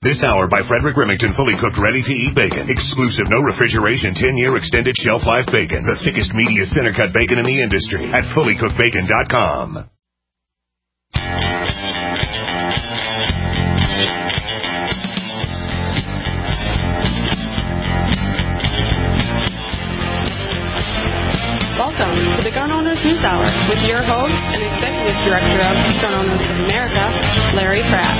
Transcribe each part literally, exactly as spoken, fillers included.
This hour by Frederick Remington, fully cooked, ready-to-eat bacon. Exclusive, no refrigeration, ten-year extended shelf life bacon. The thickest, meatiest center-cut bacon in the industry at fully cooked bacon dot com. Welcome to the Gun Owners News Hour with your host and Executive Director of Gun Owners of America, Larry Pratt.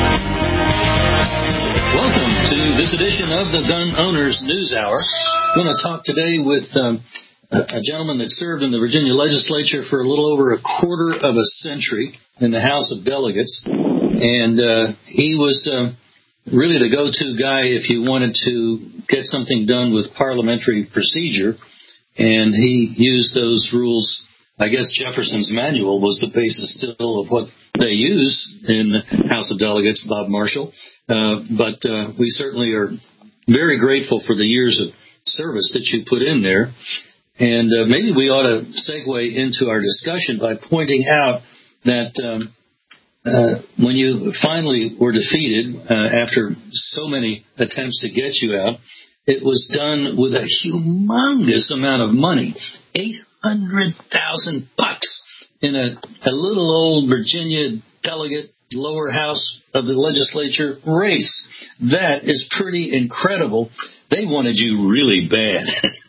Welcome to this edition of the Gun Owners News Hour. I'm going to talk today with um, a gentleman that served in the Virginia legislature for a little over a quarter of a century in the House of Delegates. And uh, he was uh, really the go-to guy if you wanted to get something done with parliamentary procedure. And he used those rules. I guess Jefferson's manual was the basis still of what they use in the House of Delegates, Bob Marshall. Uh, but uh, we certainly are very grateful for the years of service that you put in there. And uh, maybe we ought to segue into our discussion by pointing out that um, uh, when you finally were defeated uh, after so many attempts to get you out, it was done with a humongous amount of money, eight hundred thousand bucks in a, a little old Virginia delegate lower house of the legislature race. That is pretty incredible. They wanted you really bad.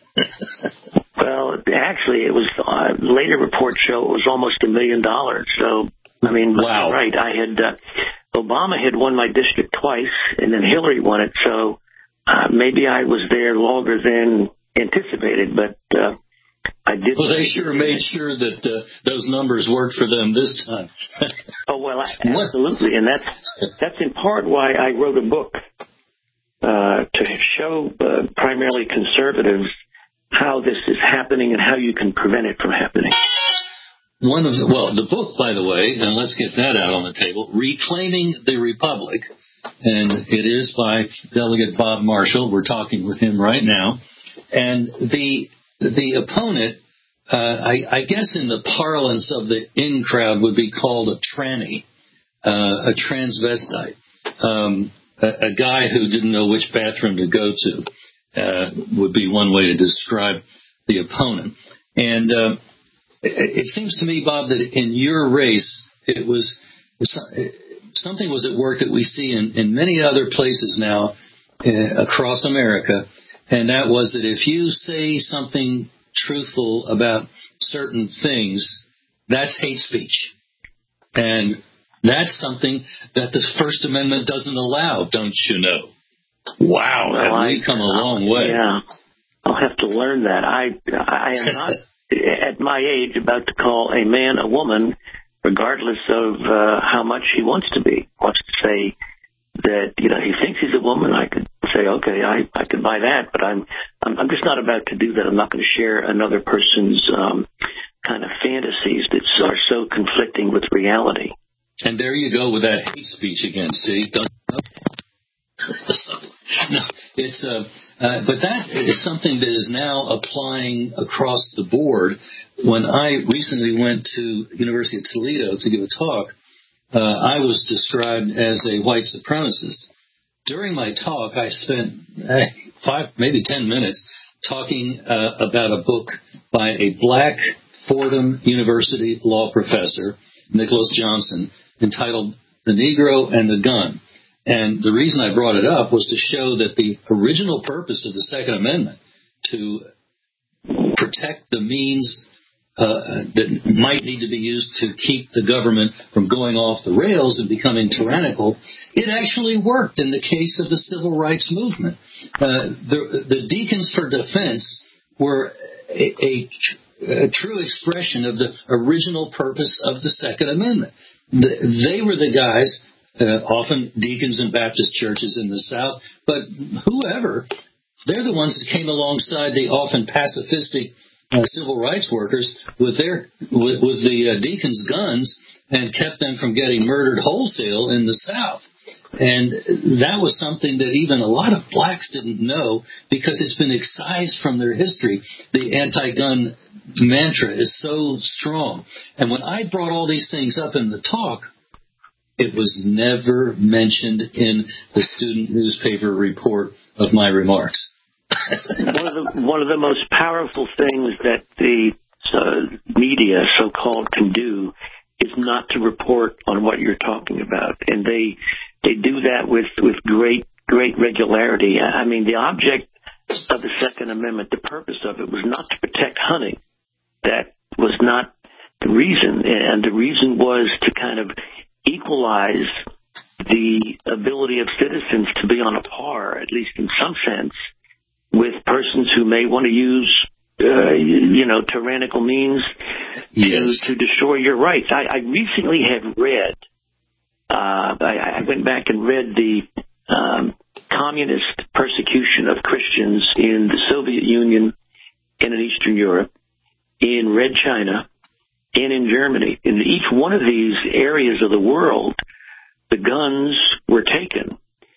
Well, actually, it was uh, later reports show it was almost a million dollars. So, I mean, wow. Right. I had uh, Obama had won my district twice, and then Hillary won it. So. Uh, maybe I was there longer than anticipated, but uh, I did. Well, they sure made sure that uh, those numbers worked for them this time. Oh, well, absolutely. And that's that's in part why I wrote a book uh, to show uh, primarily conservatives how this is happening and how you can prevent it from happening. One of the, well, the book, by the way, and let's get that out on the table, Reclaiming the Republic. And it is by Delegate Bob Marshall. We're talking with him right now. And the the opponent, uh, I, I guess in the parlance of the in crowd, would be called a tranny, uh, a transvestite, um, a, a guy who didn't know which bathroom to go to, uh, would be one way to describe the opponent. And uh, it, it seems to me, Bob, that in your race, it was... It, something was at work that we see in, in many other places now uh, across America, and that was that if you say something truthful about certain things, that's hate speech. And that's something that the First Amendment doesn't allow, don't you know? Wow, well, have we come a long way. Yeah, I'll have to learn that. I, I am not, at my age, about to call a man a woman, regardless of uh, how much he wants to be. Wants to say that, you know, he thinks he's a woman. I could say, okay, I, I could buy that, but I'm, I'm I'm just not about to do that. I'm not going to share another person's um, kind of fantasies that are so conflicting with reality. And there you go with that hate speech again. See, don't. No, it's uh, uh, but that is something that is now applying across the board. When I recently went to University of Toledo to give a talk, uh, I was described as a white supremacist. During my talk, I spent eh, five, maybe ten minutes talking uh, about a book by a black Fordham University law professor, Nicholas Johnson, entitled "The Negro and the Gun." And the reason I brought it up was to show that the original purpose of the Second Amendment, to protect the means uh, that might need to be used to keep the government from going off the rails and becoming tyrannical, it actually worked in the case of the civil rights movement. Uh, the, the Deacons for Defense were a, a, a true expression of the original purpose of the Second Amendment. The, they were the guys... Uh, often deacons in Baptist churches in the South, but whoever, they're the ones that came alongside the often pacifistic uh, civil rights workers with their with, with the uh, deacons' guns and kept them from getting murdered wholesale in the South. And that was something that even a lot of blacks didn't know because it's been excised from their history. The anti-gun mantra is so strong. And when I brought all these things up in the talk, It was never mentioned in the student newspaper report of my remarks. one of the one of the most powerful things that the uh, media, so-called, can do is not to report on what you're talking about, and they they do that with with great great regularity. I mean, the object of the Second Amendment, the purpose of it was not to protect hunting. That was not the reason, and the reason was to kind of equalize the ability of citizens to be on a par, at least in some sense, with persons who may want to use, uh, you know, tyrannical means yes. to, to destroy your rights. I, I recently had read, uh, I, I went back and read the um, communist persecution of Christians in the Soviet Union and in Eastern Europe, in Red China, and in Germany. In each one of these areas of the world, the guns were taken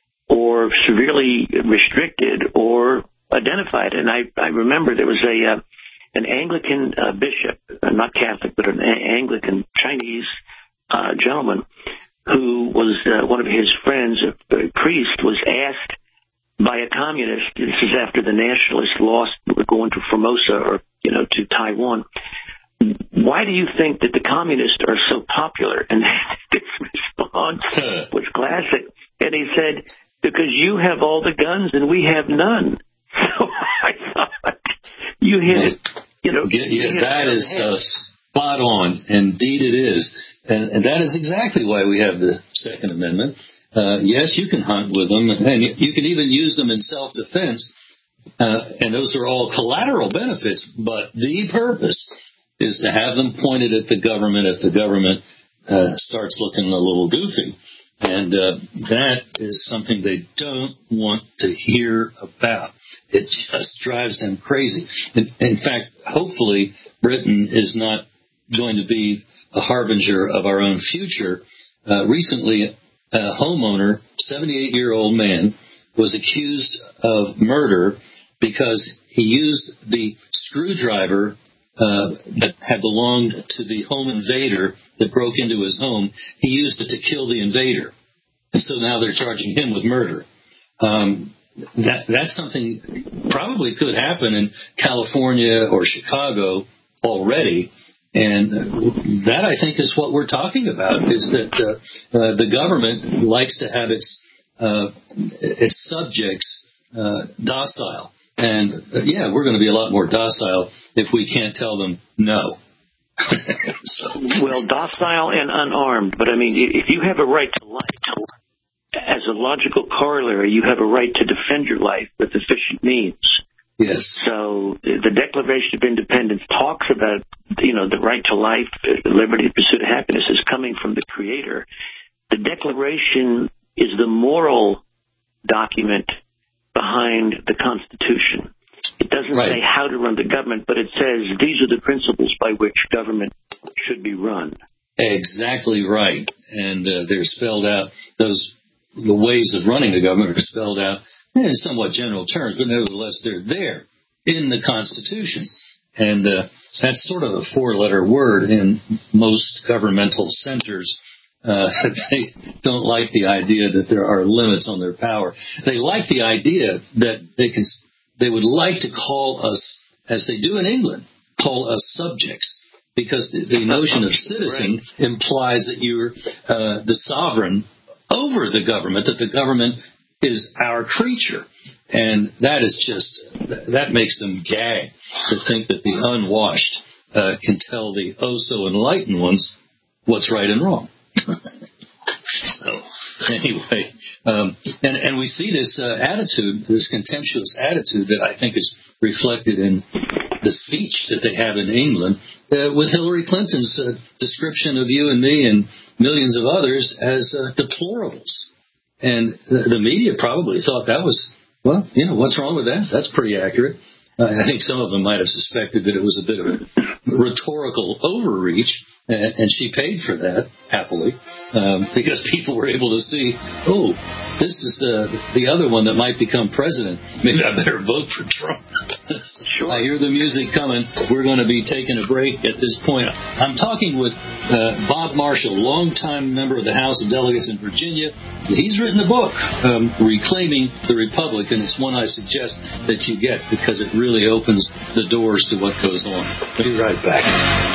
or severely restricted or identified. And I, I remember there was a uh, an Anglican uh, bishop, uh, not Catholic, but an a- Anglican Chinese uh, gentleman who was uh, one of his friends, a, a priest, was asked by a communist, this is after the nationalists lost, were going to Formosa or, you know, to Taiwan, why do you think that the communists are so popular? And this response was classic. And he said, because you have all the guns and we have none. So I thought, you hit it. You know, yeah, you yeah, hit that it is uh, spot on. Indeed it is. And, and that is exactly why we have the Second Amendment. Uh, yes, you can hunt with them, and you, you can even use them in self-defense. Uh, and those are all collateral benefits. But the purpose is to have them pointed at the government if the government uh, starts looking a little goofy. And uh, that is something they don't want to hear about. It just drives them crazy. In, in fact, hopefully, Britain is not going to be a harbinger of our own future. Uh, recently, a homeowner, seventy-eight-year-old man, was accused of murder because he used the screwdriver uh, that had belonged to the home invader that broke into his home. He used it to kill the invader. And so now they're charging him with murder. Um, that that's something probably could happen in California or Chicago already. And that, I think, is what we're talking about, is that uh, uh, the government likes to have its uh, its subjects uh, docile. And, uh, yeah, we're going to be a lot more docile if we can't tell them no. So. Well, docile and unarmed. But, I mean, if you have a right to life, as a logical corollary, you have a right to defend your life with efficient means. Yes. So the Declaration of Independence talks about, you know, the right to life, liberty, the pursuit of happiness is coming from the Creator. The Declaration is the moral document behind the Constitution. It doesn't right. say how to run the government, but it says these are the principles by which government should be run. Exactly right. And uh, they're spelled out, those the ways of running the government are spelled out in somewhat general terms, but nevertheless, they're there in the Constitution. And uh, that's sort of a four-letter word in most governmental centers. Uh, they don't like the idea that there are limits on their power. They like the idea that they can, they would like to call us, as they do in England, call us subjects. Because the, the notion of citizen right. implies that you're uh, the sovereign over the government, that the government is our creature. And that is just, that makes them gag to think that the unwashed uh, can tell the oh-so-enlightened ones what's right and wrong. So, anyway, um, and, and we see this uh, attitude, this contemptuous attitude that I think is reflected in the speech that they have in England uh, with Hillary Clinton's uh, description of you and me and millions of others as uh, deplorables. And the, the media probably thought that was, well, you know, what's wrong with that? That's pretty accurate. Uh, I think some of them might have suspected that it was a bit of a rhetorical overreach, and, and she paid for that, happily, um, because people were able to see, oh, this is the the other one that might become president. Maybe I better vote for Trump. Sure. I hear the music coming. We're going to be taking a break at this point. I'm talking with uh, Bob Marshall, longtime member of the House of Delegates in Virginia. He's written a book, um, Reclaiming the Republic, and it's one I suggest that you get because it really opens the doors to what goes on. Be right back.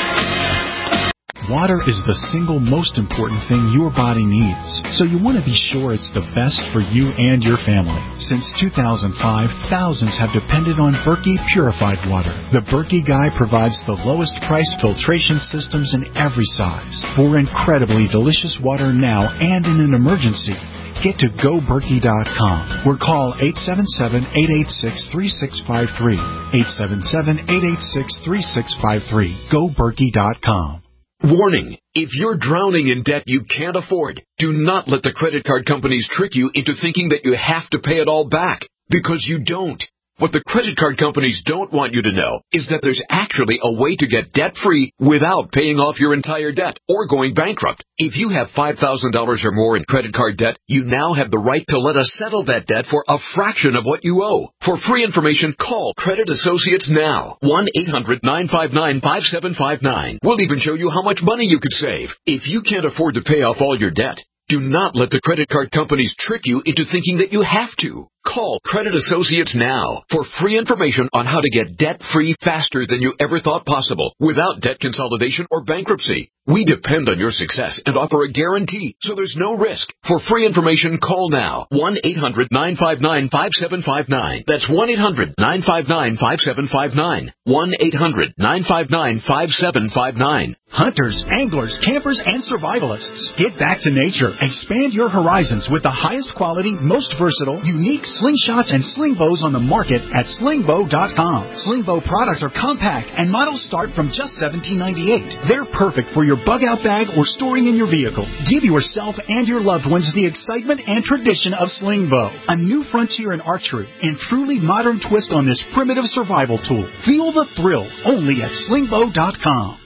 Water is the single most important thing your body needs, so you want to be sure it's the best for you and your family. Since two thousand five, thousands have depended on Berkey Purified Water. The Berkey Guy provides the lowest price filtration systems in every size for incredibly delicious water now and in an emergency. Get to go berkey dot com or call eight seven seven, eight eight six, three six five three, eight seven seven, eight eight six, three six five three. go berkey dot com. Warning, if you're drowning in debt you can't afford, do not let the credit card companies trick you into thinking that you have to pay it all back, because you don't. What the credit card companies don't want you to know is that there's actually a way to get debt-free without paying off your entire debt or going bankrupt. If you have five thousand dollars or more in credit card debt, you now have the right to let us settle that debt for a fraction of what you owe. For free information, call Credit Associates now. one eight hundred, nine five nine, five seven five nine. We'll even show you how much money you could save. If you can't afford to pay off all your debt, do not let the credit card companies trick you into thinking that you have to. Call Credit Associates now for free information on how to get debt-free faster than you ever thought possible without debt consolidation or bankruptcy. We depend on your success and offer a guarantee, so there's no risk. For free information, call now. one eight hundred, nine five nine, five seven five nine. That's one eight hundred, nine five nine, five seven five nine. one eight hundred, nine five nine, five seven five nine. Hunters, anglers, campers, and survivalists. Get back to nature. Expand your horizons with the highest quality, most versatile, unique slingshots and sling bows on the market at sling bow dot com. Sling bow products are compact and models start from just seventeen ninety-eight. They're perfect for your bug-out bag or storing in your vehicle. Give yourself and your loved ones the excitement and tradition of sling bow, a new frontier in archery and truly modern twist on this primitive survival tool. Feel the thrill only at sling bow dot com.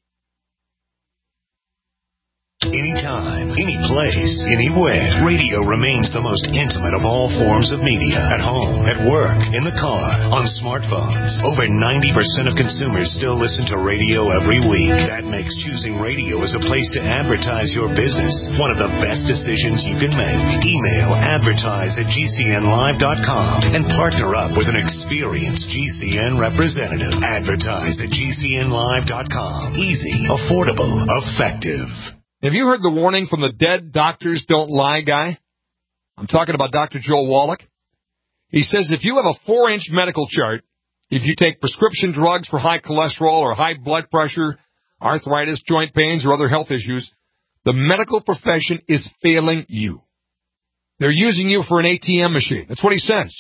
Anytime, any place, anywhere. Radio remains the most intimate of all forms of media. At home, at work, in the car, on smartphones. Over ninety percent of consumers still listen to radio every week. That makes choosing radio as a place to advertise your business one of the best decisions you can make. Email advertise at G C N live dot com and partner up with an experienced G C N representative. Advertise at G C N live dot com. Easy, affordable, effective. Have you heard the warning from the Dead Doctors Don't Lie guy? I'm talking about Doctor Joel Wallach. He says if you have a four-inch medical chart, if you take prescription drugs for high cholesterol or high blood pressure, arthritis, joint pains, or other health issues, the medical profession is failing you. They're using you for an A T M machine. That's what he says.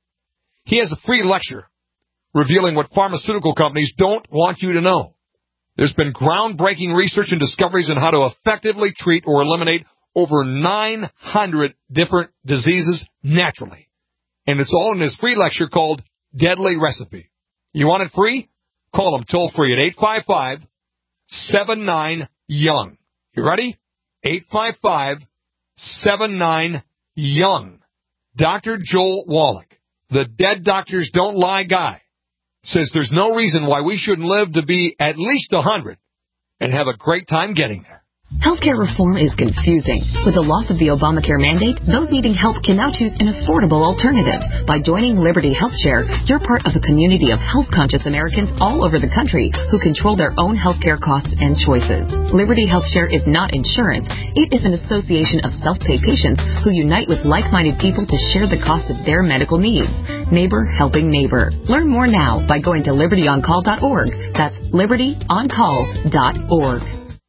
He has a free lecture revealing what pharmaceutical companies don't want you to know. There's been groundbreaking research and discoveries on how to effectively treat or eliminate over nine hundred different diseases naturally. And it's all in this free lecture called Deadly Recipe. You want it free? Call them toll free at eight five five, seven nine, young. You ready? eight five five, seven nine, young. Doctor Joel Wallach, the Dead Doctors Don't Lie guy, says there's no reason why we shouldn't live to be at least one hundred and have a great time getting there. Healthcare reform is confusing. With the loss of the Obamacare mandate, those needing help can now choose an affordable alternative. By joining Liberty HealthShare, you're part of a community of health-conscious Americans all over the country who control their own healthcare costs and choices. Liberty HealthShare is not insurance. It is an association of self-pay patients who unite with like-minded people to share the cost of their medical needs. Neighbor helping neighbor. Learn more now by going to liberty on call dot org. That's liberty on call dot org.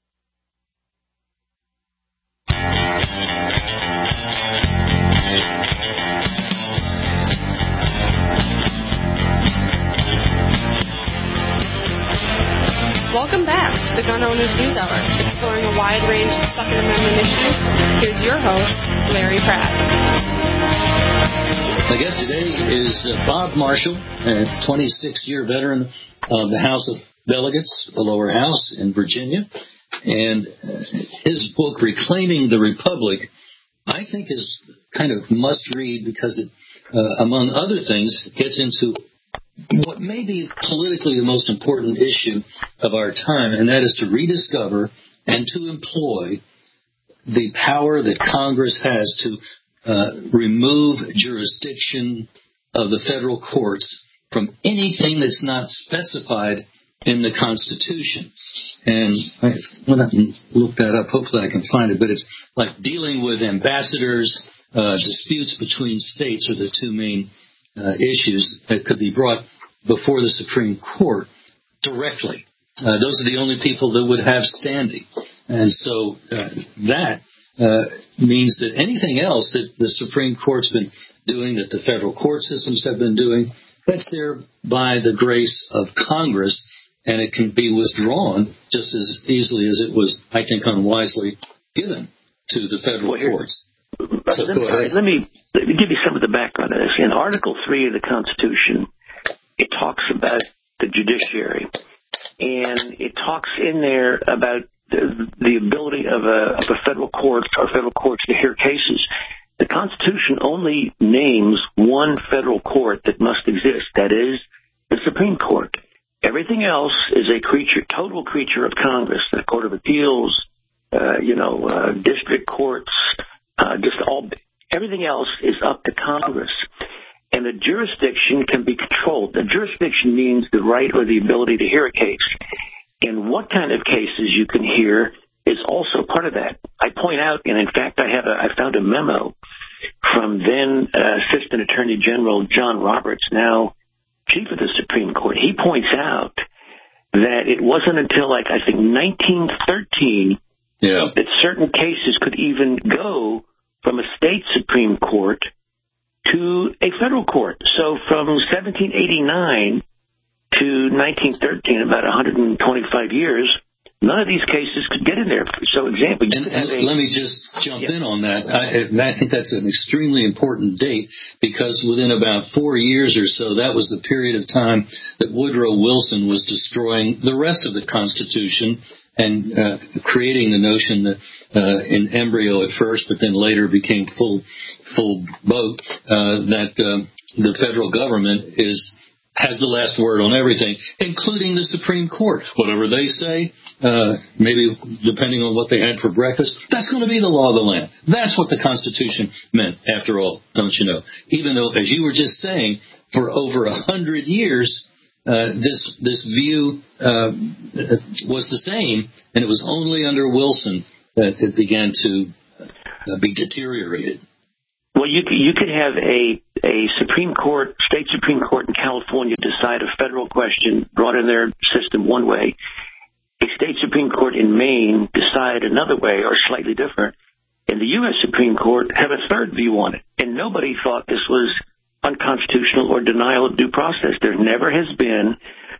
Welcome back to the Gun Owners News Hour, exploring a wide range of Second Amendment issues. Here's your host, Larry Pratt. My guest today is uh, Bob Marshall, a twenty-six year veteran of the House of Delegates, the lower house in Virginia. And his book, Reclaiming the Republic, I think is kind of must-read because it, uh, among other things, gets into what may be politically the most important issue of our time, and that is to rediscover and to employ the power that Congress has to uh, remove jurisdiction of the federal courts from anything that's not specified in the Constitution. And I went up and looked that up. Hopefully I can find it. But it's like dealing with ambassadors, uh, disputes between states are the two main uh, issues that could be brought before the Supreme Court directly. Uh, those are the only people that would have standing. And so uh, that uh, means that anything else that the Supreme Court's been doing, that the federal court systems have been doing, that's there by the grace of Congress, and it can be withdrawn just as easily as it was, I think, unwisely given to the federal well, courts. So let, me, let, me, let me give you some of the background of this. In Article three of the Constitution, it talks about the judiciary, and it talks in there about the, the ability of a, of a federal court or federal courts to hear cases. The Constitution only names one federal court that must exist, that is, the Supreme Court. Everything else is a creature, total creature of Congress, the Court of Appeals, uh, you know, uh, district courts, uh, just all, everything else is up to Congress. And the jurisdiction can be controlled. The jurisdiction means the right or the ability to hear a case. And what kind of cases you can hear is also part of that. I point out, and in fact, I have a, I found a memo from then uh, Assistant Attorney General John Roberts, now Chief of the Supreme Court. He points out that it wasn't until, like, I think nineteen thirteen yeah. that certain cases could even go from a state Supreme Court to a federal court. So from seventeen eighty-nine to nineteen thirteen, about one hundred twenty-five years, none of these cases could get in there. So, example, you and, could have and a, let me just jump yeah. in on that. I, I think that's an extremely important date because within about four years or so, that was the period of time that Woodrow Wilson was destroying the rest of the Constitution and uh, creating the notion that uh, in embryo at first, but then later became full full boat, uh, that uh, the federal government is has the last word on everything, including the Supreme Court. Whatever they say, uh, maybe depending on what they had for breakfast, that's going to be the law of the land. That's what the Constitution meant, after all, don't you know? Even though, as you were just saying, for over a hundred years, uh, this this view uh, was the same, and it was only under Wilson that it began to uh, be deteriorated. Well, you could, you could have a, a Supreme Court, state Supreme Court in California decide a federal question brought in their system one way. A state Supreme Court in Maine decide another way or slightly different. And the U S Supreme Court have a third view on it. And nobody thought this was unconstitutional or denial of due process. There never has been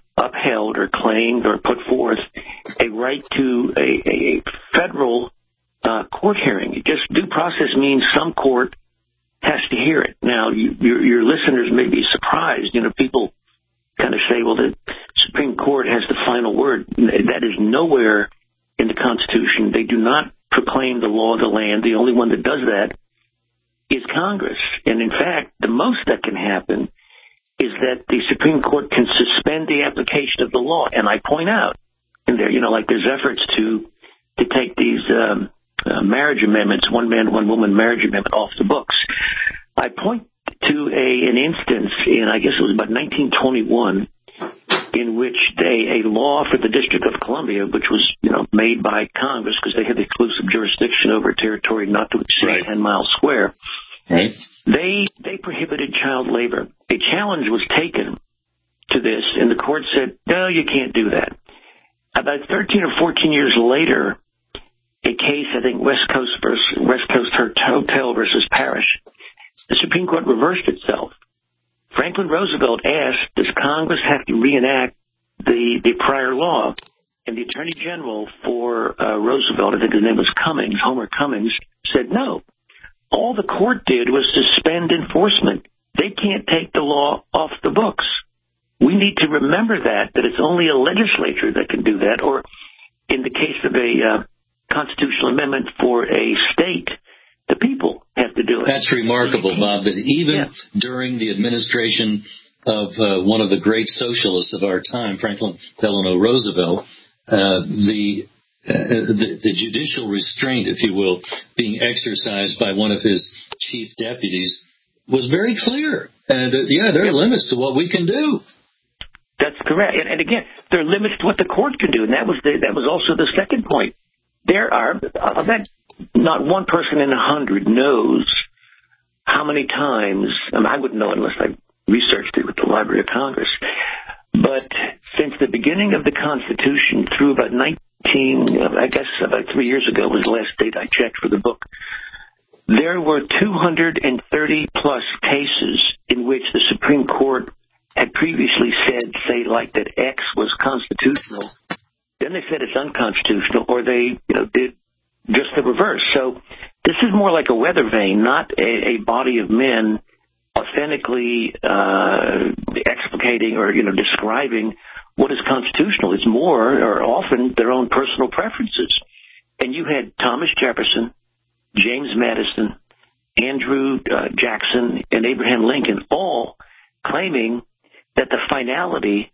upheld or claimed or put forth a right to a, a federal uh, court hearing. It just due process means some court has to hear it. Now, you, your, your listeners may be surprised. You know, people kind of say, well, the Supreme Court has the final word. That is nowhere in the Constitution. They do not proclaim the law of the land. The only one that does that is Congress. And in fact, the most that can happen is that the Supreme Court can suspend the application of the law. And I point out in there, you know, like there's efforts to to take these um, uh, marriage amendments, one man, one woman marriage amendment off the books. I point to a an instance in, I guess it was about nineteen twenty-one, in which they, a law for the District of Columbia, which was, you know, made by Congress because they had exclusive jurisdiction over a territory not to exceed right. ten miles square. Right. They they prohibited child labor. A challenge was taken to this, and the court said, no, you can't do that. About thirteen or fourteen years later, a case, I think West Coast versus West Coast Hotel versus Parish, the Supreme Court reversed itself. Franklin Roosevelt asked, does Congress have to reenact the, the prior law? And the Attorney General for uh, Roosevelt, I think his name was Cummings, Homer Cummings, said no. All the court did was suspend enforcement. They can't take the law off the books. We need to remember that, that it's only a legislature that can do that, or in the case of a uh, constitutional amendment for a state, the people have to do it. That's remarkable, Bob, that even yeah. during the administration of uh, one of the great socialists of our time, Franklin Delano Roosevelt, uh, the, uh, the the judicial restraint, if you will, being exercised by one of his chief deputies was very clear. And uh, yeah, there are limits to what we can do. That's correct. And, and again, there are limits to what the court can do, and that was the, that was also the second point. There are uh, that not one person in a hundred knows how many times. I, mean, I wouldn't know unless I researched it with the Library of Congress. But since the beginning of the Constitution through about nineteen, I guess about three years ago was the last date I checked for the book, there were two hundred thirty plus cases in which the Supreme Court had previously said, say, like that X was constitutional. Then they said it's unconstitutional, or they, you know, did just the reverse. So this is more like a weather vane, not a, a body of men authentically uh, explicating or, you know, describing what is constitutional. It's more, or often, their own personal preferences. And you had Thomas Jefferson, James Madison, Andrew uh, Jackson, and Abraham Lincoln all claiming that the finality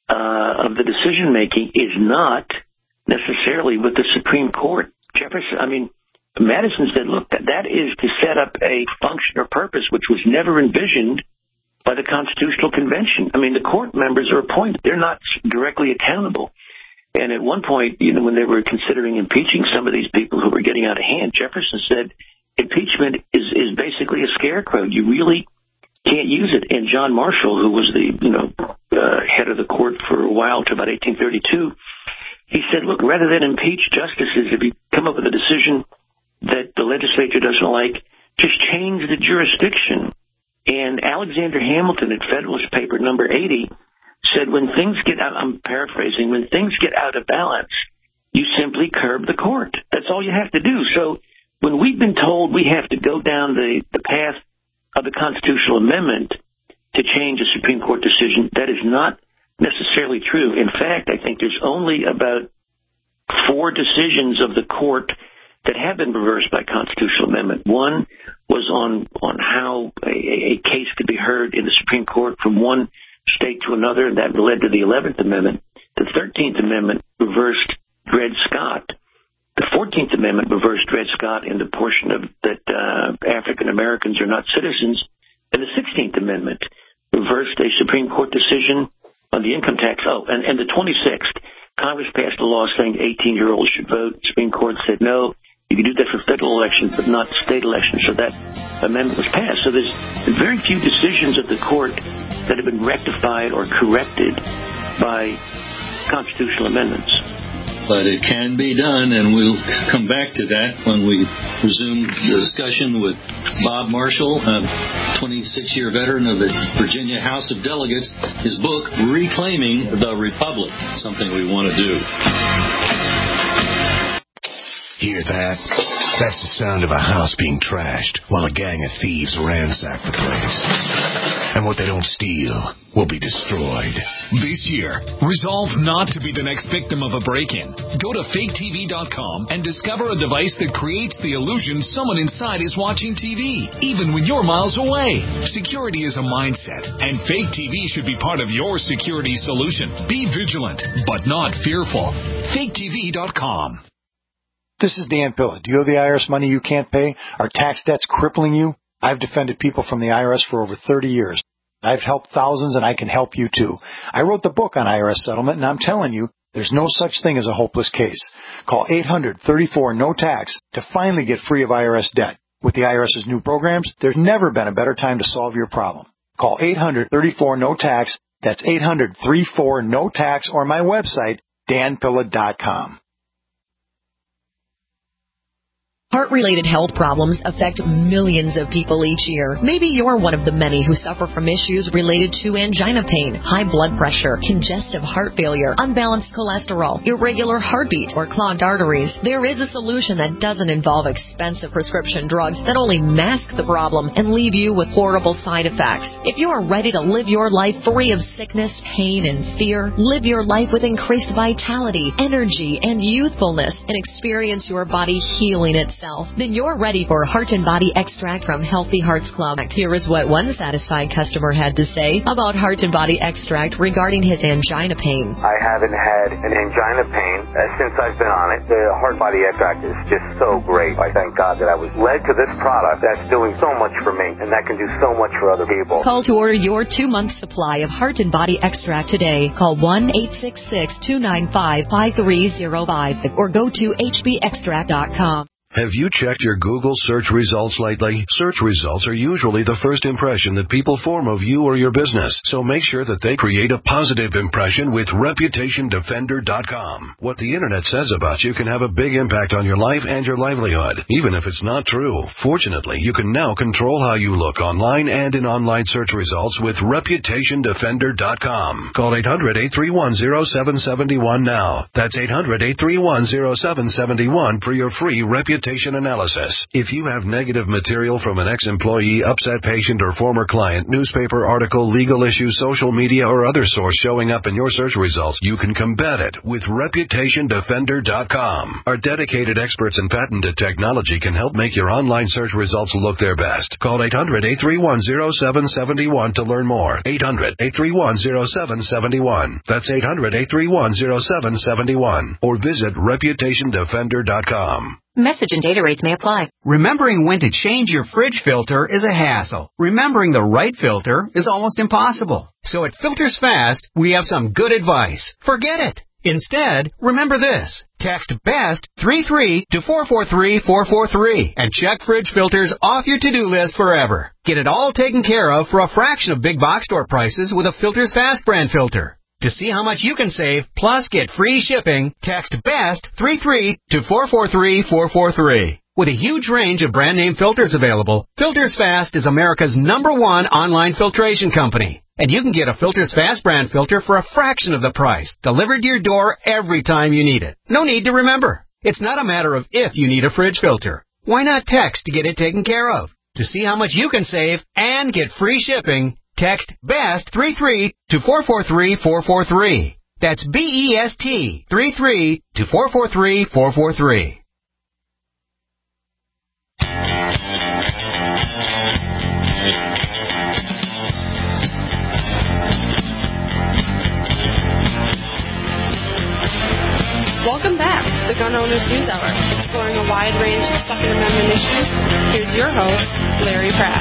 uh, of the decision-making is not necessarily with the Supreme Court. Jefferson, I mean, Madison said, look, that, that is to set up a function or purpose which was never envisioned by the Constitutional Convention. I mean, the court members are appointed. They're not directly accountable. And at one point, you know, when they were considering impeaching some of these people who were getting out of hand, Jefferson said, impeachment is, is basically a scarecrow. You really can't use it. And John Marshall, who was the, you know, uh, head of the court for a while, to about eighteen thirty-two, he said, look, rather than impeach justices, if you come up with a decision that the legislature doesn't like, just change the jurisdiction. And Alexander Hamilton at Federalist Paper number eighty said, when things get out, I'm paraphrasing, when things get out of balance, you simply curb the court. That's all you have to do. So when we've been told we have to go down the, the path of the constitutional amendment to change a Supreme Court decision, that is not necessarily true. In fact, I think there's only about four decisions of the court that have been reversed by constitutional amendment. One was on on how a, a case could be heard in the Supreme Court from one state to another, and that led to the eleventh Amendment. The thirteenth Amendment reversed Dred Scott. The fourteenth Amendment reversed Dred Scott in the portion of that uh, African Americans are not citizens. And the sixteenth Amendment reversed a Supreme Court decision on the income tax. Oh, and, and the twenty-sixth, Congress passed a law saying eighteen-year-olds should vote. The Supreme Court said, no, you can do that for federal elections, but not state elections. So that amendment was passed. So there's been very few decisions of the court that have been rectified or corrected by constitutional amendments. But it can be done, and we'll come back to that when we resume the discussion with Bob Marshall, a twenty-six-year veteran of the Virginia House of Delegates. His book, Reclaiming the Republic, something we want to do. Hear that? That's the sound of a house being trashed while a gang of thieves ransack the place. And what they don't steal will be destroyed. This year, resolve not to be the next victim of a break-in. Go to fake T V dot com and discover a device that creates the illusion someone inside is watching T V, even when you're miles away. Security is a mindset, and Fake T V should be part of your security solution. Be vigilant, but not fearful. fake T V dot com. This is Dan Pilla. Do you owe the I R S money you can't pay? Are tax debts crippling you? I've defended people from the I R S for over thirty years. I've helped thousands, and I can help you too. I wrote the book on I R S settlement, and I'm telling you, there's no such thing as a hopeless case. Call eight hundred, thirty-four, no tax to finally get free of I R S debt. With the IRS's new programs, there's never been a better time to solve your problem. Call eight hundred, thirty-four, no tax. That's eight hundred, thirty-four, no tax, or my website, dan pilla dot com. Heart-related health problems affect millions of people each year. Maybe you're one of the many who suffer from issues related to angina pain, high blood pressure, congestive heart failure, unbalanced cholesterol, irregular heartbeat, or clogged arteries. There is a solution that doesn't involve expensive prescription drugs that only mask the problem and leave you with horrible side effects. If you are ready to live your life free of sickness, pain, and fear, live your life with increased vitality, energy, and youthfulness, and experience your body healing itself, then you're ready for Heart and Body Extract from Healthy Hearts Club. Here is what one satisfied customer had to say about Heart and Body Extract regarding his angina pain. I haven't had an angina pain uh, since I've been on it. The Heart Body Extract is just so great. I thank God that I was led to this product that's doing so much for me, and that can do so much for other people. Call to order your two-month supply of Heart and Body Extract today. Call one eight six six, two nine five, five three zero five or go to h b extract dot com. Have you checked your Google search results lately? Search results are usually the first impression that people form of you or your business, so make sure that they create a positive impression with reputation defender dot com. What the Internet says about you can have a big impact on your life and your livelihood, even if it's not true. Fortunately, you can now control how you look online and in online search results with reputation defender dot com. Call eight hundred, eight three one, zero seven seven one now. That's eight hundred, eight three one, zero seven seven one for your free reputation analysis. If you have negative material from an ex-employee, upset patient, or former client, newspaper article, legal issue, social media, or other source showing up in your search results, you can combat it with reputation defender dot com. Our dedicated experts in patented technology can help make your online search results look their best. Call eight hundred, eight three one, zero seven seven one to learn more. eight hundred, eight three one, zero seven seven one. That's eight hundred, eight three one, zero seven seven one. Or visit reputation defender dot com. Message and data rates may apply. Remembering when to change your fridge filter is a hassle. Remembering the right filter is almost impossible. So at Filters Fast, we have some good advice. Forget it. Instead, remember this. Text BEST three three to four four three, four four three and check fridge filters off your to-do list forever. Get it all taken care of for a fraction of big box store prices with a Filters Fast brand filter. To see how much you can save, plus get free shipping, text BEST three three to four four three, four four three. With a huge range of brand name filters available, Filters Fast is America's number one online filtration company. And you can get a Filters Fast brand filter for a fraction of the price, delivered to your door every time you need it. No need to remember. It's not a matter of if you need a fridge filter. Why not text to get it taken care of? To see how much you can save and get free shipping, text BEST three three to four four three, four four three. That's B E S T three three to four four three, four four three. Welcome back to the Gun Owners News Hour, exploring a wide range of Second Amendment issues. Here's your host, Larry Pratt.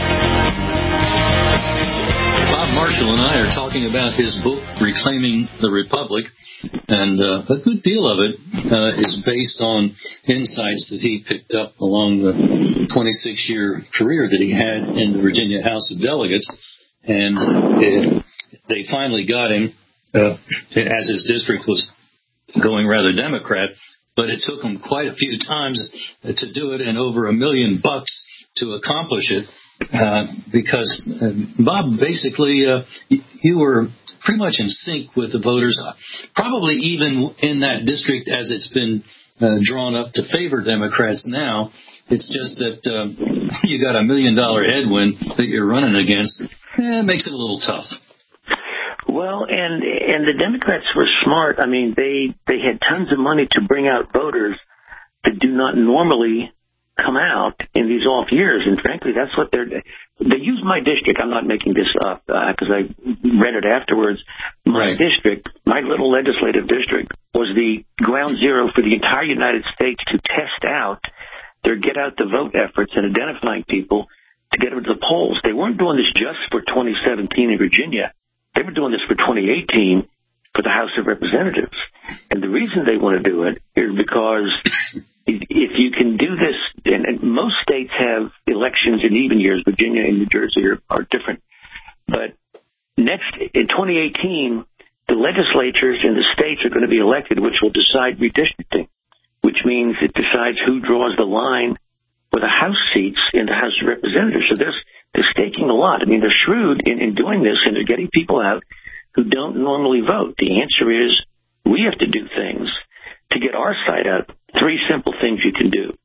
Bob Marshall and I are talking about his book, Reclaiming the Republic, and uh, a good deal of it uh, is based on insights that he picked up along the twenty-six-year career that he had in the Virginia House of Delegates, and it, they finally got him, uh, as his district was going rather Democrat, but it took him quite a few times to do it and over a million bucks to accomplish it. Uh, because, uh, Bob, basically, uh, you were pretty much in sync with the voters, uh, probably even in that district as it's been uh, drawn up to favor Democrats now. It's just that uh, you got a million-dollar headwind that you're running against. Eh, it makes it a little tough. Well, and and the Democrats were smart. I mean, they, they had tons of money to bring out voters that do not normally come out in these off years, and frankly, that's what they're. They use my district. I'm not making this up because uh, I read it afterwards. My right. district, my little legislative district, was the ground zero for the entire United States to test out their get out the vote efforts and identifying people to get them to the polls. They weren't doing this just for twenty seventeen in Virginia. They were doing this for twenty eighteen for the House of Representatives, and the reason they want to do it is because. If you can do this, and, and most states have elections in even years, Virginia and New Jersey are, are different. But next, in twenty eighteen, the legislatures in the states are going to be elected, which will decide redistricting, which means it decides who draws the line or the House seats in the House of Representatives. So they're, they're staking a lot. I mean, they're shrewd in, in doing this, and they're getting people out who don't normally vote. The answer is we have to do things to get our side out. Three simple things you can do.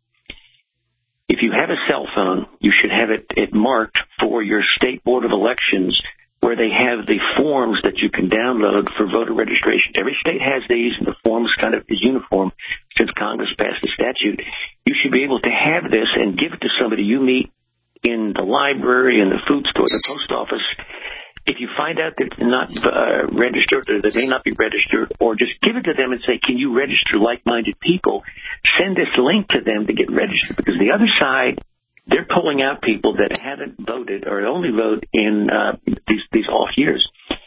If you have a cell phone, you should have it, it marked for your state board of elections, where they have the forms that you can download for voter registration. Every state has these, and the forms kind of is uniform since Congress passed the statute. You should be able to have this and give it to somebody you meet in the library, in the food store, the post office. If you find out that they're not uh, registered, or that they may not be registered, or just give it to them and say, can you register like-minded people? Send this link to them to get registered, because the other side, they're pulling out people that haven't voted or only vote in uh, these, these off years.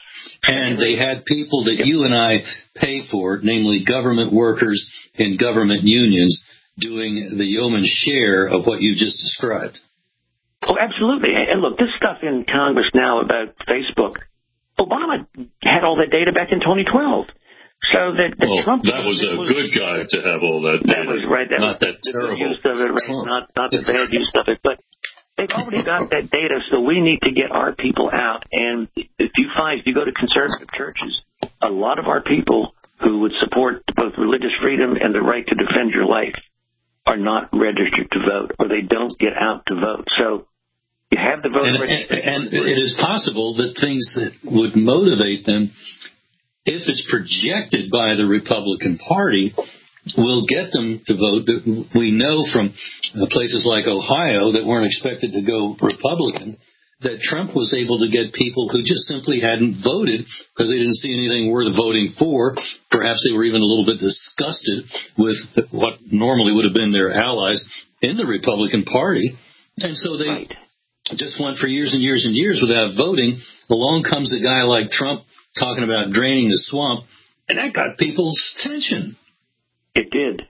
And they had people that you and I pay for, namely government workers in government unions, doing the yeoman's share of what you just described. Oh, absolutely. And look, this stuff in Congress now about Facebook, Obama had all that data back in twenty twelve. So that, that well, Trump that was a was, good guy to have all that data. That was right. That not was that terrible use of it, right? Not not the bad use of it, but they've already got that data. So we need to get our people out. And if you find if you go to conservative churches, a lot of our people who would support both religious freedom and the right to defend your life are not registered to vote, or they don't get out to vote. So you have the voter and, registration. And, and it is possible that things that would motivate them, if it's projected by the Republican Party, will get them to vote. We know from places like Ohio that weren't expected to go Republican, that Trump was able to get people who just simply hadn't voted because they didn't see anything worth voting for. Perhaps they were even a little bit disgusted with what normally would have been their allies in the Republican Party. And so they right. just went for years and years and years without voting. Along comes a guy like Trump talking about draining the swamp, and that got people's attention. It did.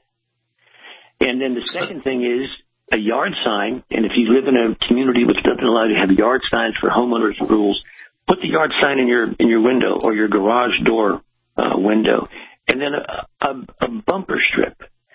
And then the second thing is a yard sign, and if you live in a community which doesn't allow you to have yard signs for homeowners rules, put the yard sign in your in your window or your garage door uh, window, and then a, a, a bumper strip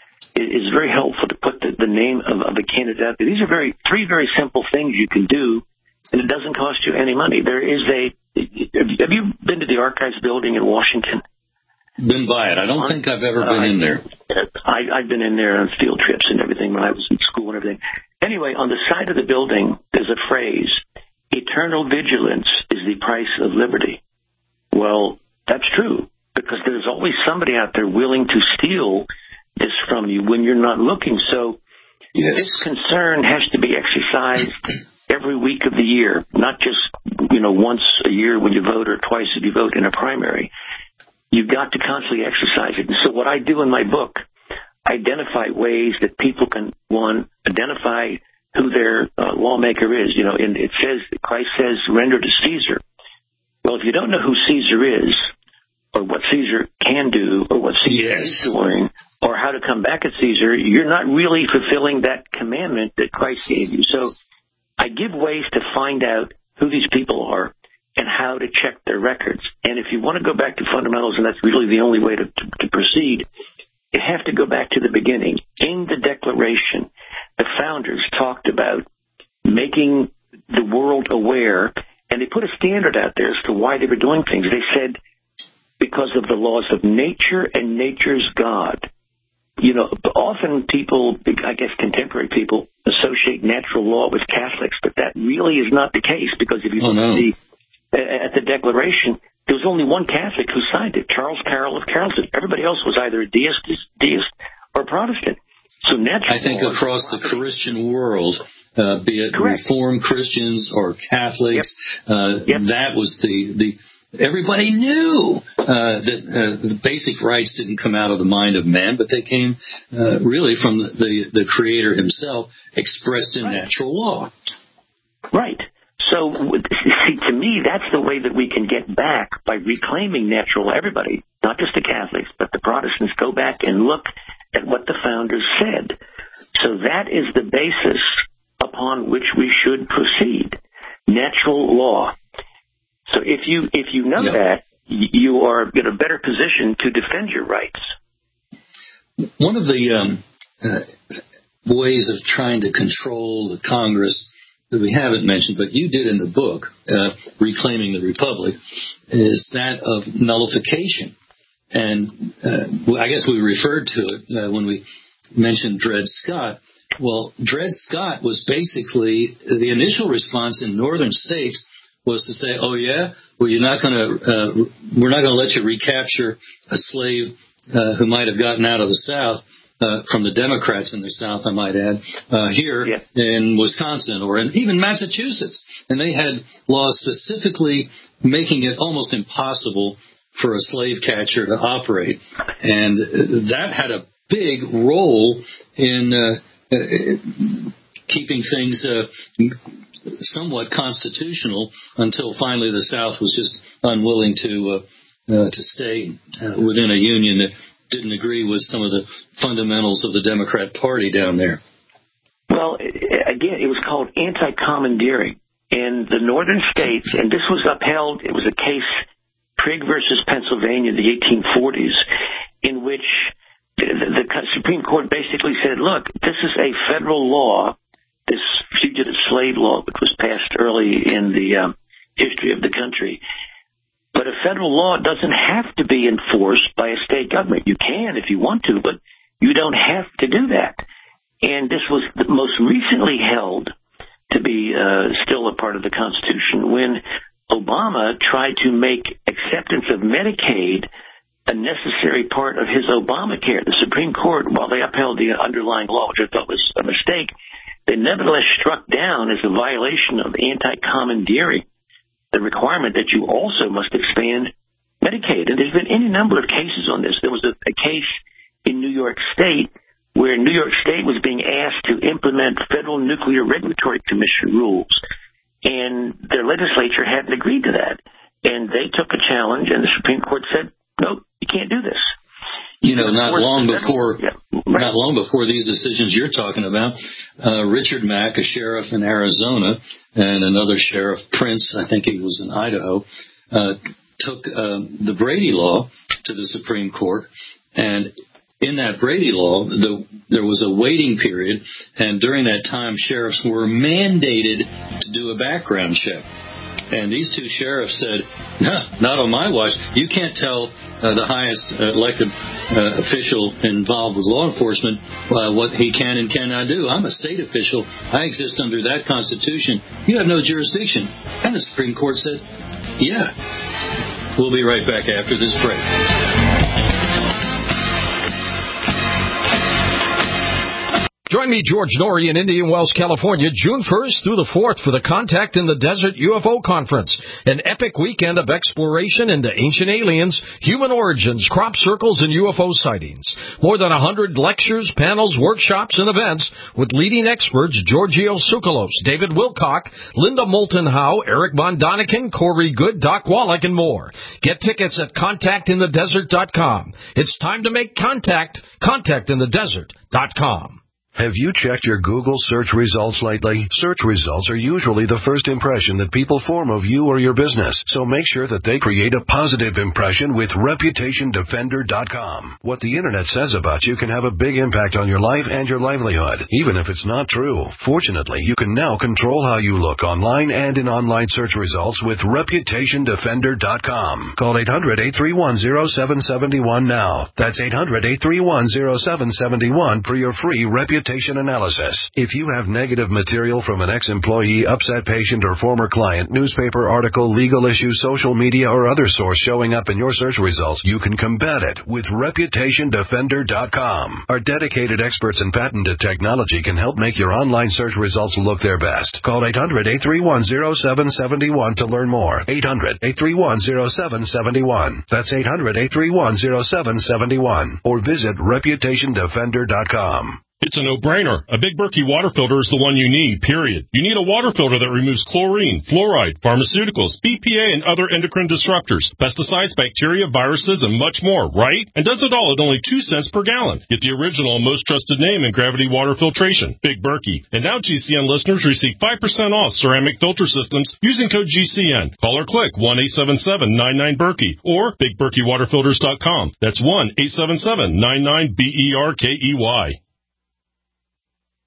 is very helpful to put the, the name of, of a candidate out there. These are very three very simple things you can do, and it doesn't cost you any money. There is a have you been to the Archives building in Washington? Been by it. I don't think I've ever been uh, in there. I, I've been in there on field trips and everything when I was in school and everything. Anyway, on the side of the building, there's a phrase, eternal vigilance is the price of liberty. Well, that's true, because there's always somebody out there willing to steal this from you when you're not looking. So yes. This concern has to be exercised every week of the year, not just, you know, once a year when you vote or twice if you vote in a primary. You've got to constantly exercise it. And so what I do in my book, identify ways that people can, one, identify who their uh, lawmaker is. You know, and it says, Christ says, render to Caesar. Well, if you don't know who Caesar is, or what Caesar can do, or what Caesar yes. is doing, or how to come back at Caesar, you're not really fulfilling that commandment that Christ gave you. So I give ways to find out who these people are and how to check their records. And if you want to go back to fundamentals, and that's really the only way to, to, to proceed, you have to go back to the beginning. In the Declaration, the founders talked about making the world aware, and they put a standard out there as to why they were doing things. They said, because of the laws of nature and nature's God. You know, often people, I guess contemporary people, associate natural law with Catholics, but that really is not the case, because if you oh, look no. at the at the Declaration, there was only one Catholic who signed it, Charles Carroll of Carrollton. Everybody else was either a deist, deist or Protestant. So natural I think across the Christian world, uh, be it Correct. Reformed Christians or Catholics, yep. Uh, yep. that was the, the everybody knew uh, that uh, the basic rights didn't come out of the mind of man, but they came uh, really from the, the, the Creator himself, expressed in right. natural law. Right. So, see, to me, that's the way that we can get back by reclaiming natural. Everybody, not just the Catholics, but the Protestants, go back and look at what the founders said. So that is the basis upon which we should proceed. Natural law. So if you if you know yeah. that, you are in a better position to defend your rights. One of the um, uh, ways of trying to control the Congress that we haven't mentioned, but you did in the book, uh, Reclaiming the Republic, is that of nullification. And uh, I guess we referred to it uh, when we mentioned Dred Scott. Well, Dred Scott was basically, the initial response in northern states was to say, oh, yeah, well, you're not going to, uh, we're not going to let you recapture a slave uh, who might have gotten out of the South. Uh, from the Democrats in the South, I might add, uh, here yeah. in Wisconsin or in even Massachusetts. And they had laws specifically making it almost impossible for a slave catcher to operate. And that had a big role in uh, uh, keeping things uh, somewhat constitutional until finally the South was just unwilling to, uh, uh, to stay uh, within a union that didn't agree with some of the fundamentals of the Democrat Party down there. Well, again, it was called anti-commandeering. In the northern states, and this was upheld, it was a case, Prigg versus Pennsylvania, the eighteen forties, in which the, the, the Supreme Court basically said, look, this is a federal law, this fugitive slave law, which was passed early in the um, history of the country. But a federal law doesn't have to be enforced by a state government. You can if you want to, but you don't have to do that. And this was most recently held to be uh, still a part of the Constitution when Obama tried to make acceptance of Medicaid a necessary part of his Obamacare. The Supreme Court, while they upheld the underlying law, which I thought was a mistake, they nevertheless struck down as a violation of anti-commandeering the requirement that you also must expand Medicaid. And there's been any number of cases on this. There was a, a case in New York State where New York State was being asked to implement Federal Nuclear Regulatory Commission rules, and their legislature hadn't agreed to that. And they took a challenge, and the Supreme Court said, nope, you can't do this. You know, not long before, yeah, right. not long before these decisions you're talking about, uh, Richard Mack, a sheriff in Arizona, and another sheriff, Prince, I think he was in Idaho, uh, took uh, the Brady Law to the Supreme Court, and in that Brady Law, the, there was a waiting period, and during that time, sheriffs were mandated to do a background check. And these two sheriffs said, no, not on my watch. You can't tell uh, the highest uh, elected uh, official involved with law enforcement uh, what he can and cannot do. I'm a state official. I exist under that Constitution. You have no jurisdiction. And the Supreme Court said, yeah. We'll be right back after this break. Join me, George Norrie, in Indian Wells, California, June first through the fourth for the Contact in the Desert U F O Conference, an epic weekend of exploration into ancient aliens, human origins, crop circles, and U F O sightings. More than one hundred lectures, panels, workshops, and events with leading experts Giorgio Tsoukalos, David Wilcock, Linda Moulton Howe, Eric Von Daniken, Corey Good, Doc Wallach, and more. Get tickets at contact in the desert dot com. It's time to make contact. contact in the desert dot com. Have you checked your Google search results lately? Search results are usually the first impression that people form of you or your business, so make sure that they create a positive impression with reputation defender dot com. What the Internet says about you can have a big impact on your life and your livelihood, even if it's not true. Fortunately, you can now control how you look online and in online search results with reputation defender dot com. Call eight hundred, eight three one, zero seven seven one now. That's eight hundred, eight three one, zero seven seven one for your free reputation analysis. If you have negative material from an ex-employee, upset patient, or former client, newspaper article, legal issue, social media, or other source showing up in your search results, you can combat it with reputation defender dot com. Our dedicated experts in patented technology can help make your online search results look their best. Call eight hundred, eight three one, zero seven seven one to learn more. eight hundred, eight three one, zero seven seven one. That's eight hundred, eight three one, zero seven seven one. Or visit reputation defender dot com. It's a no-brainer. A Big Berkey water filter is the one you need, period. You need a water filter that removes chlorine, fluoride, pharmaceuticals, B P A, and other endocrine disruptors, pesticides, bacteria, viruses, and much more, right? And does it all at only two cents per gallon. Get the original and most trusted name in gravity water filtration, Big Berkey. And now G C N listeners receive five percent off ceramic filter systems using code G C N. Call or click one eight seven seven, nine nine, Berkey or big berkey water filters dot com. That's one eight seven seven, nine nine, B E R K E Y.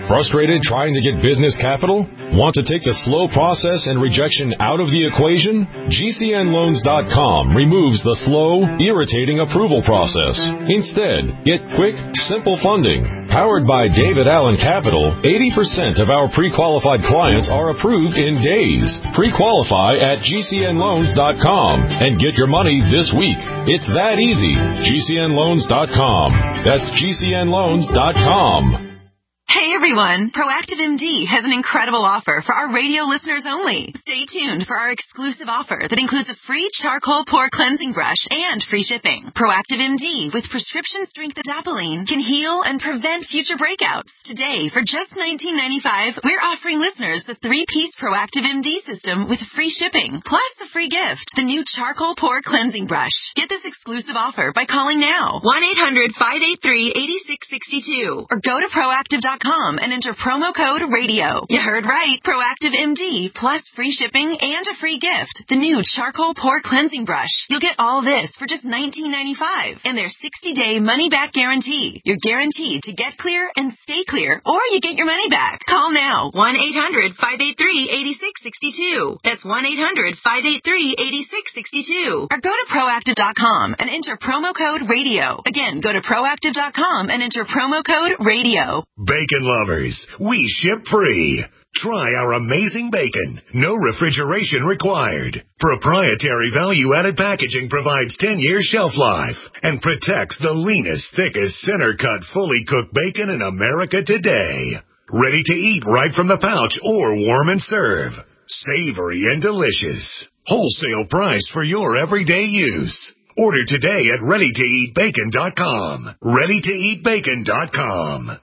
Frustrated trying to get business capital? Want to take the slow process and rejection out of the equation? G C N loans dot com removes the slow, irritating approval process. Instead, get quick, simple funding. Powered by David Allen Capital, eighty percent of our pre-qualified clients are approved in days. Pre-qualify at G C N loans dot com and get your money this week. It's that easy. G C N loans dot com. That's G C N loans dot com. Hey everyone, Proactive M D has an incredible offer for our radio listeners only. Stay tuned for our exclusive offer that includes a free charcoal pore cleansing brush and free shipping. Proactive M D with prescription strength adapalene can heal and prevent future breakouts. Today, for just nineteen ninety-five dollars, we're offering listeners the three-piece Proactive M D system with free shipping, plus a free gift, the new charcoal pore cleansing brush. Get this exclusive offer by calling now, one eight hundred, five eight three, eight six six two, or go to proactive dot com and enter promo code radio. You heard right. Proactive M D plus free shipping and a free gift. The new charcoal pore cleansing brush. You'll get all this for just nineteen ninety-five dollars and their sixty-day money-back guarantee. You're guaranteed to get clear and stay clear, or you get your money back. Call now. one eight hundred, five eight three, eight six six two. That's one eight hundred, five eight three, eight six six two. Or go to proactive dot com and enter promo code radio. Again, go to proactive dot com and enter promo code radio. Bacon lovers, we ship free. Try our amazing bacon. No refrigeration required. Proprietary value-added packaging provides ten years shelf life and protects the leanest, thickest, center-cut, fully cooked bacon in America today. Ready to eat right from the pouch or warm and serve. Savory and delicious. Wholesale price for your everyday use. Order today at ready to eat bacon dot com. ready to eat bacon dot com.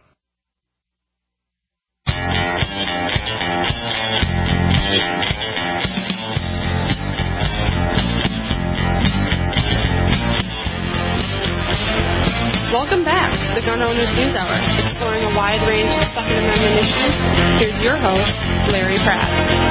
Welcome back to the Gun Owners News Hour, exploring a wide range of Second Amendment issues. Here's your host, Larry Pratt.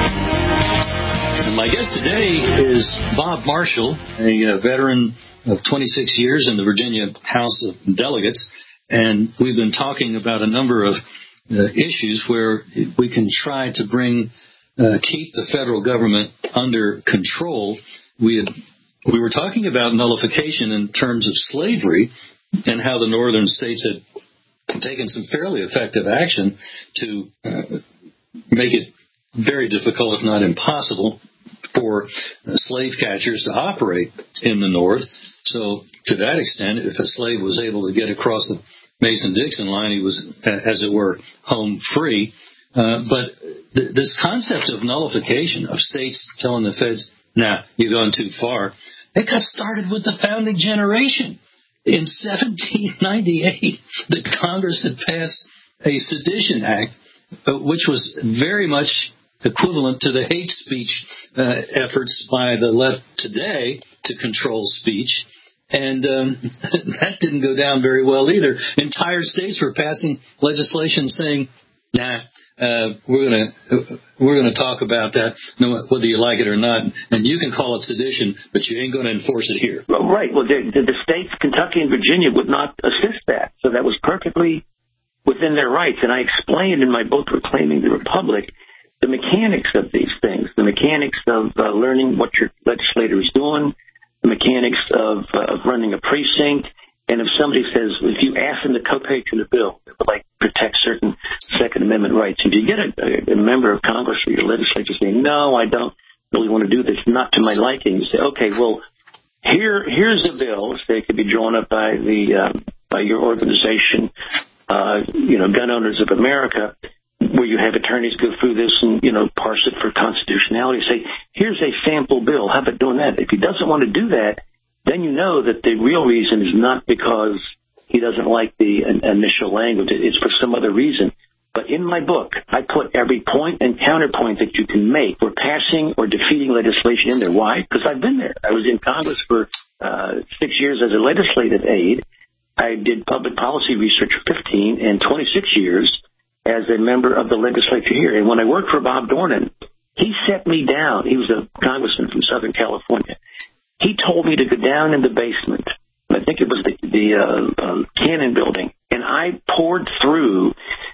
And my guest today is Bob Marshall, a veteran of twenty-six years in the Virginia House of Delegates, and we've been talking about a number of uh, issues where we can try to bring, uh, keep the federal government under control. We had, we were talking about nullification in terms of slavery, and how the northern states had taken some fairly effective action to uh, make it very difficult, if not impossible, for uh, slave catchers to operate in the north. So to that extent, if a slave was able to get across the Mason-Dixon line, he was, as it were, home free. Uh, but th- this concept of nullification, of states telling the feds, nah, you've gone too far, it got started with the founding generation. In seventeen ninety-eight, the Congress had passed a Sedition Act, which was very much equivalent to the hate speech uh, efforts by the left today to control speech. And um, that didn't go down very well either. Entire states were passing legislation saying, nah, Uh, we're gonna we're gonna talk about that, whether you like it or not, and you can call it sedition, but you ain't going to enforce it here. Well, right. Well, the, the, the states, Kentucky and Virginia, would not assist that, so that was perfectly within their rights. And I explained in my book, Reclaiming the Republic, the mechanics of these things, the mechanics of uh, learning what your legislator is doing, the mechanics of uh, of running a precinct. And if somebody says, if you ask them to co-pay to the bill, it would like protect certain Second Amendment rights. And you get a, a member of Congress or your legislature saying, no, I don't really want to do this, not to my liking. You say, okay, well, here, here's a bill. Say it could be drawn up by the um, by your organization, uh, you know, Gun Owners of America, where you have attorneys go through this and, you know, parse it for constitutionality. Say, here's a sample bill. How about doing that? If he doesn't want to do that, then you know that the real reason is not because he doesn't like the initial language. It's for some other reason. But in my book, I put every point and counterpoint that you can make for passing or defeating legislation in there. Why? Because I've been there. I was in Congress for uh, six years as a legislative aide. I did public policy research for fifteen and twenty-six years as a member of the legislature here. And when I worked for Bob Dornan, he set me down. He was a congressman from Southern California. He told me to go down in the basement. I think it was the, the uh, uh, Cannon building. And I poured through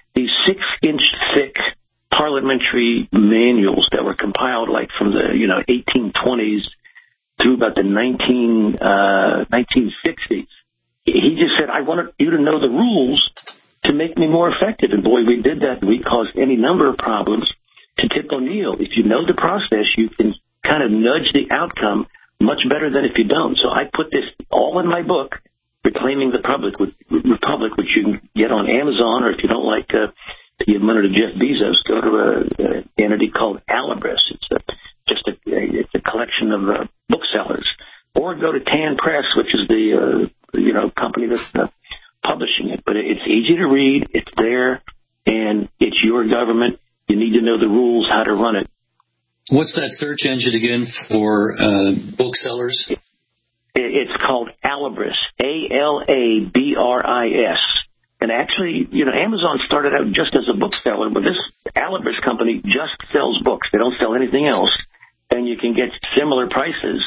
these six-inch thick parliamentary manuals that were compiled like from the, you know, eighteen twenties through about the nineteen, uh, nineteen sixties. He just said, I want you to know the rules to make me more effective. And boy, we did that. We caused any number of problems to Tip O'Neill. If you know the process, you can kind of nudge the outcome much better than if you don't. So I put this all in my book, Reclaiming the Public, Republic, which you can get on Amazon, or if you don't like uh, to give money to Jeff Bezos, go to an entity called Alibris. It's a, just a, it's a collection of uh, booksellers. Or go to Tan Press, which is the uh, you know company that's uh, publishing it. But it's easy to read. It's there, and it's your government. You need to know the rules, how to run it. What's that search engine again for uh, booksellers? It, it's called Alibris, A L A B R I S. And actually, you know, Amazon started out just as a bookseller, but this Alibris company just sells books. They don't sell anything else. And you can get similar prices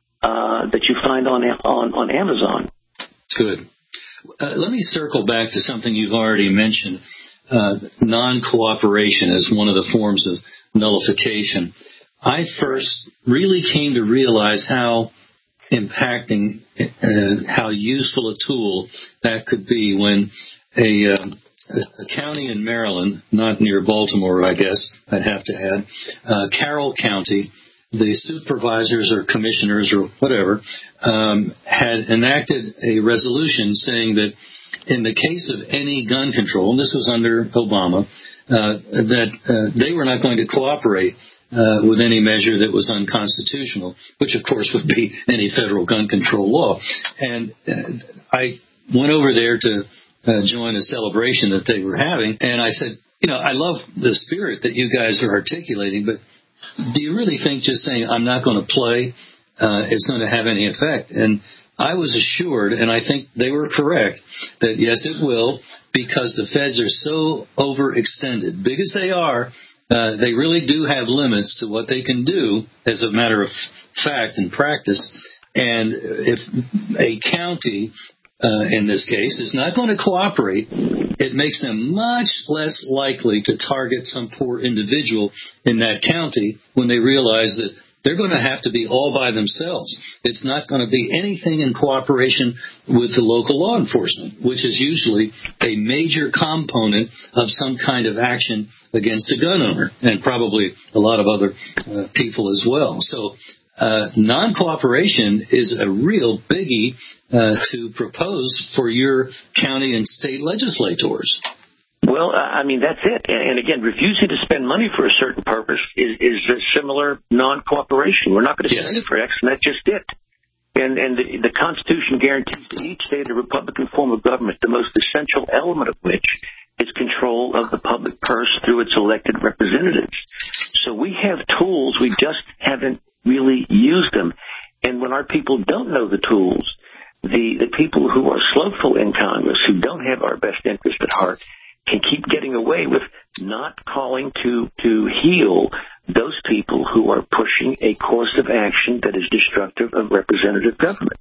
uh, that you find on on, on Amazon. Good. Uh, let me circle back to something you've already mentioned. Uh, non-cooperation as one of the forms of nullification. I first really came to realize how impacting and uh, how useful a tool that could be when a, uh, a county in Maryland, not near Baltimore, I guess I'd have to add, uh, Carroll County, the supervisors or commissioners or whatever, um, had enacted a resolution saying that in the case of any gun control, and this was under Obama, uh, that uh, they were not going to cooperate uh, with any measure that was unconstitutional, which, of course, would be any federal gun control law. And uh, I went over there to uh, join a celebration that they were having, and I said, you know, I love the spirit that you guys are articulating, but do you really think just saying I'm not going to play uh, is going to have any effect? And I was assured, and I think they were correct, that yes, it will, because the feds are so overextended. Big as they are, uh, they really do have limits to what they can do as a matter of fact and practice. And if a county, uh, in this case, is not going to cooperate, it makes them much less likely to target some poor individual in that county when they realize that they're going to have to be all by themselves. It's not going to be anything in cooperation with the local law enforcement, which is usually a major component of some kind of action against a gun owner, and probably a lot of other uh, people as well. So uh, non-cooperation is a real biggie uh, to propose for your county and state legislators. Well, I mean, that's it. And again, refusing to spend money for a certain purpose is, is a similar non-cooperation. We're not going to spend yes. it for X, and that's just it. And, and the, the Constitution guarantees to each state a Republican form of government, the most essential element of which is control of the public purse through its elected representatives. So we have tools, we just haven't really used them. And when our people don't know the tools, the, the people who are slothful in Congress, who don't have our best interest at heart, can keep getting away with not calling to to heal those people who are pushing a course of action that is destructive of representative government.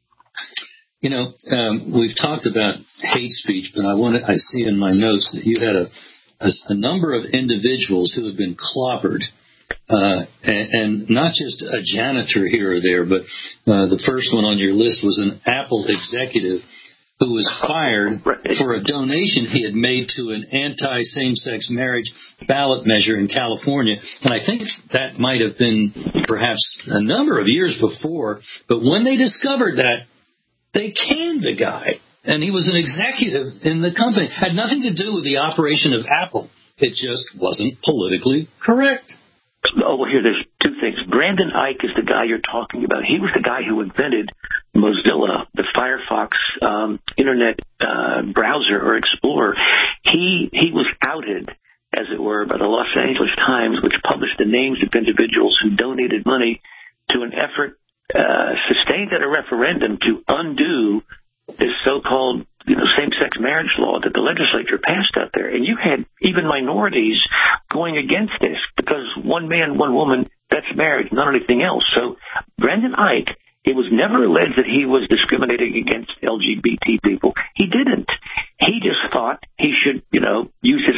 You know, um, we've talked about hate speech, but I want to, I see in my notes that you had a, a, a number of individuals who have been clobbered, uh, and, and not just a janitor here or there, but uh, the first one on your list was an Apple executive who was fired for a donation he had made to an anti-same-sex marriage ballot measure in California. And I think that might have been perhaps a number of years before. But when they discovered that, they canned the guy. And he was an executive in the company. Had nothing to do with the operation of Apple. It just wasn't politically correct. Oh, well, here, there's two things. Brandon Ike is the guy you're talking about. He was the guy who invented Mozilla, the Firefox um, Internet uh, browser or explorer. He he was outed, as it were, by the Los Angeles Times, which published the names of individuals who donated money to an effort uh, sustained at a referendum to undo this so-called, you know, same-sex marriage law that the legislature passed out there. And you had even minorities going against this because one man, one woman, that's marriage, not anything else. So Brandon Ike, it was never alleged that he was discriminating against L G B T people. He didn't. He just thought he should, you know, use his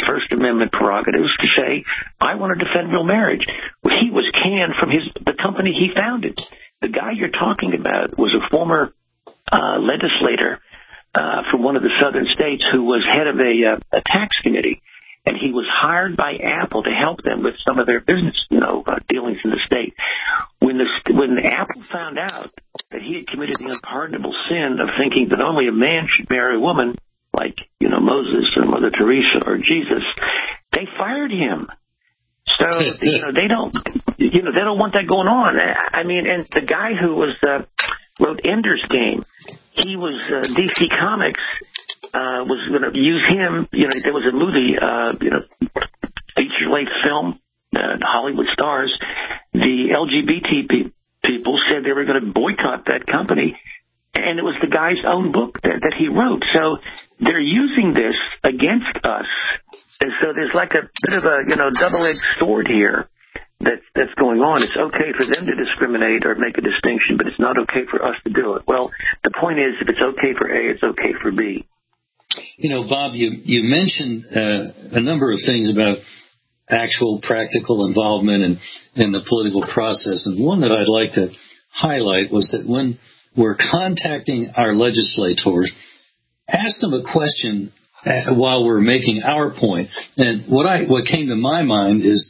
Amendment prerogatives to say, I want to defend real marriage. Well, he was canned from his the company he founded. The guy you're talking about was a former uh, legislator uh, from one of the southern states who was head of a, uh, a tax committee, and he was hired by Apple to help them with some of their business, you know, uh, dealings in the state. When the when Apple found out that he had committed the unpardonable sin of thinking that only a man should marry a woman, like, you know, Moses or Mother Teresa or Jesus, they fired him. So, you know, they don't, you know, they don't want that going on. I mean, and the guy who was, uh, wrote Ender's Game, he was, uh, D C Comics, uh, was going to use him. You know, there was a movie, uh, you know, feature-length film, uh, Hollywood stars. The L G B T pe- people said they were going to boycott that company. And it was the guy's own book that, that he wrote. So they're using this against us. And so there's like a bit of a, you know, double-edged sword here that, that's going on. It's okay for them to discriminate or make a distinction, but it's not okay for us to do it. Well, the point is, if it's okay for A, it's okay for B. You know, Bob, you, you mentioned uh, a number of things about actual practical involvement in, in the political process. And one that I'd like to highlight was that when we're contacting our legislators, ask them a question uh, while we're making our point. And what I what came to my mind is,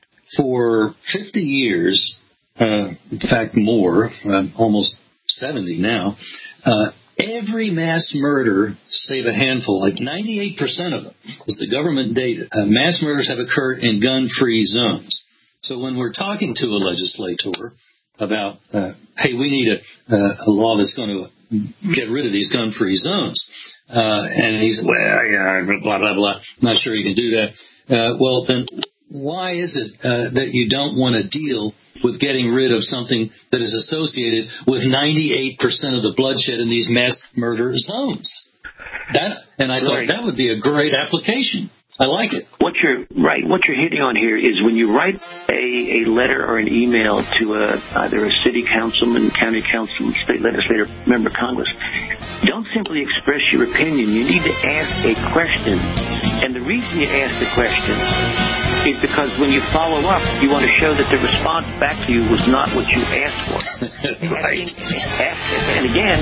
for fifty years, uh, in fact more, uh, almost seventy now, uh, every mass murder, save a handful, like ninety-eight percent of them, is the government data, uh, mass murders have occurred in gun-free zones. So when we're talking to a legislator about, uh, hey, we need a, uh, a law that's going to get rid of these gun-free zones. Uh, and he's, well, yeah, blah, blah, blah. Not sure you can do that. Uh, well, then why is it uh, that you don't want to deal with getting rid of something that is associated with ninety-eight percent of the bloodshed in these mass murder zones? That, and I thought that would be a great application. I like it. What you're right. What you're hitting on here is when you write a, a letter or an email to a, either a city councilman, county councilman, state legislator, member of Congress, don't simply express your opinion. You need to ask a question. And the reason you ask the question is because when you follow up, you want to show that the response back to you was not what you asked for. Right. And again,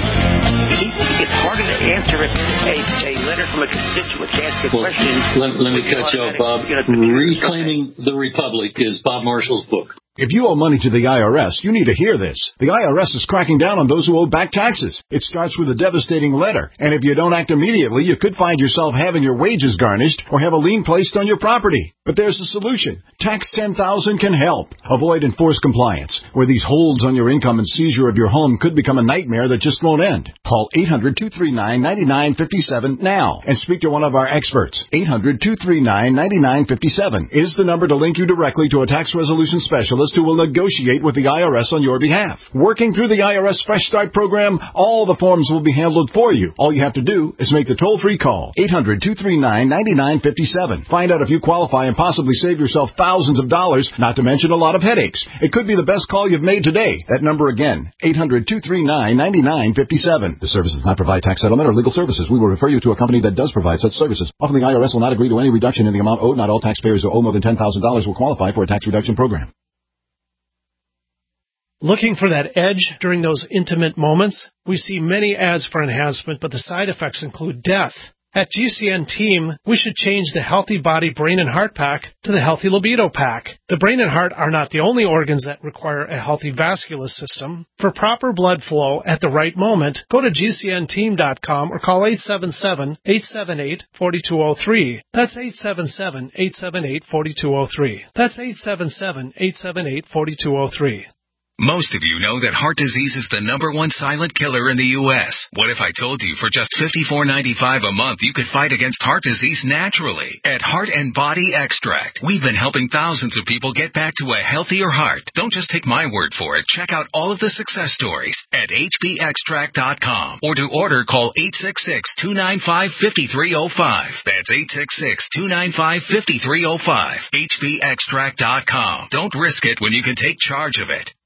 it's harder to answer a, a letter from a constituent to ask a well, question. Let, let me cut you off, Bob. Reclaiming the Republic is Bob Marshall's book. If you owe money to the I R S, you need to hear this. The I R S is cracking down on those who owe back taxes. It starts with a devastating letter, and if you don't act immediately, you could find yourself having your wages garnished or have a lien placed on your property. But there's a solution. Tax ten thousand can help. Avoid enforced compliance, where these holds on your income and seizure of your home could become a nightmare that just won't end. Call eight hundred, two three nine, nine nine five seven now and speak to one of our experts. eight hundred, two three nine, nine nine five seven is the number to link you directly to a tax resolution specialist who will negotiate with the I R S on your behalf. Working through the I R S Fresh Start program, all the forms will be handled for you. All you have to do is make the toll-free call. eight hundred, two three nine, nine nine five seven. Find out if you qualify and possibly save yourself thousands of dollars, not to mention a lot of headaches. It could be the best call you've made today. That number again, eight hundred, two three nine, nine nine five seven. The service does not provide tax settlement or legal services. We will refer you to a company that does provide such services. Often the I R S will not agree to any reduction in the amount owed. Not all taxpayers who owe more than ten thousand dollars will qualify for a tax reduction program. Looking for that edge during those intimate moments? We see many ads for enhancement, but the side effects include death. At G C N Team, we should change the Healthy Body Brain and Heart Pack to the Healthy Libido Pack. The brain and heart are not the only organs that require a healthy vascular system. For proper blood flow at the right moment, go to G C N team dot com or call eight seven seven, eight seven eight, four two zero three. That's eight seven seven, eight seven eight, four two zero three. That's eight seven seven, eight seven eight, four two zero three. Most of you know that heart disease is the number one silent killer in the U S What if I told you for just fifty-four ninety-five a month you could fight against heart disease naturally? At Heart and Body Extract, we've been helping thousands of people get back to a healthier heart. Don't just take my word for it. Check out all of the success stories at H B extract dot com, or to order, call eight six six, two nine five, five three zero five. That's eight six six, two nine five, five three zero five. H B extract dot com. Don't risk it when you can take charge of it.